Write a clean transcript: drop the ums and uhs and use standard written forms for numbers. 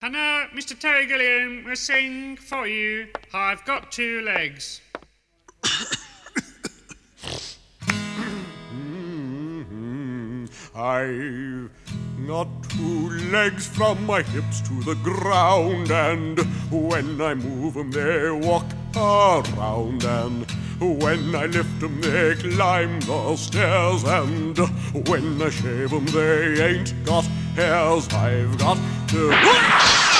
And now Mr. Terry Gilliam will sing for you I've Got Two Legs. I've got two legs from my hips to the ground, and when I move 'em they walk around, and when I lift 'em they climb the stairs, and when I shave 'em they ain't got hairs. I've got to...